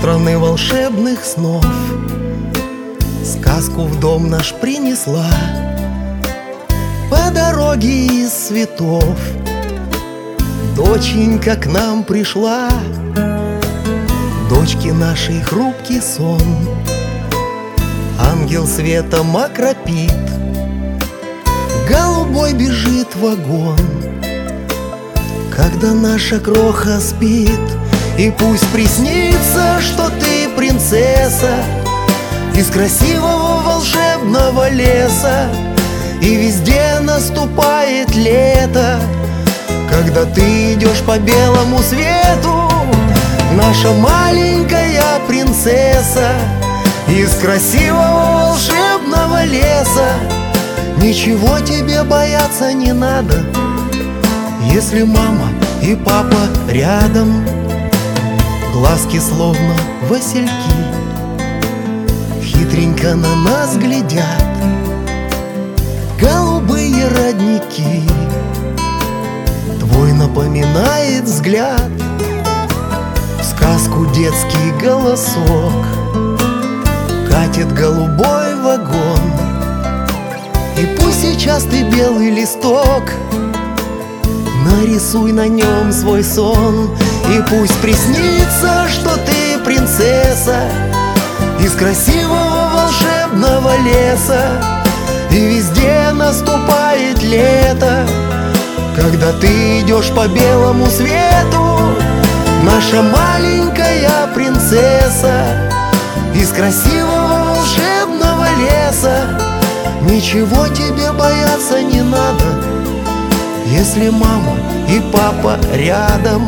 страны волшебных снов сказку в дом наш принесла по дороге из цветов. Доченька к нам пришла, дочки нашей хрупкий сон. Ангел светом окропит, голубой бежит вагон. Когда наша кроха спит, и пусть приснится, что ты принцесса из красивого волшебного леса, и везде наступает лето, когда ты идешь по белому свету. Наша маленькая принцесса из красивого волшебного леса. Ничего тебе бояться не надо, если мама и папа рядом. Глазки словно васильки хитренько на нас глядят, голубые родники. Твой напоминает взгляд в сказку детский голосок. Катит голубой вагон, и пусть сейчас ты белый листок, нарисуй на нем свой сон. И пусть приснится, что ты принцесса из красивого волшебного леса, и везде наступает лето, когда ты идешь по белому свету. Наша маленькая принцесса из красивого волшебного леса. Ничего тебе бояться не надо, если мама и папа рядом.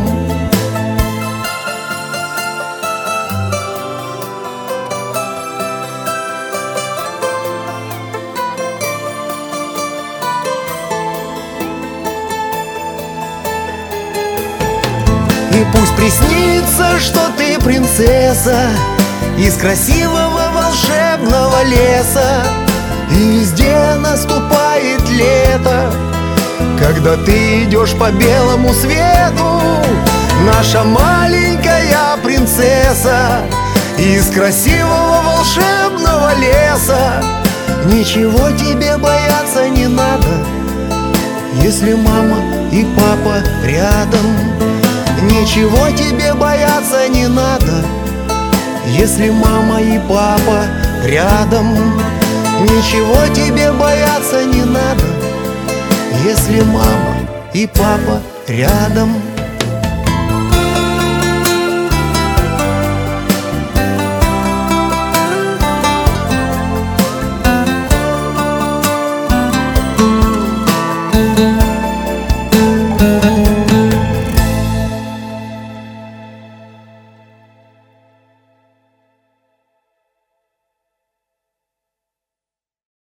И пусть приснится, что ты принцесса из красивого волшебного леса, и везде наступает лето, когда ты идешь по белому свету. Наша маленькая принцесса из красивого волшебного леса. Ничего тебе бояться не надо, если мама и папа рядом. Ничего тебе бояться не надо, если мама и папа рядом. Ничего тебе бояться не надо, если мама и папа рядом.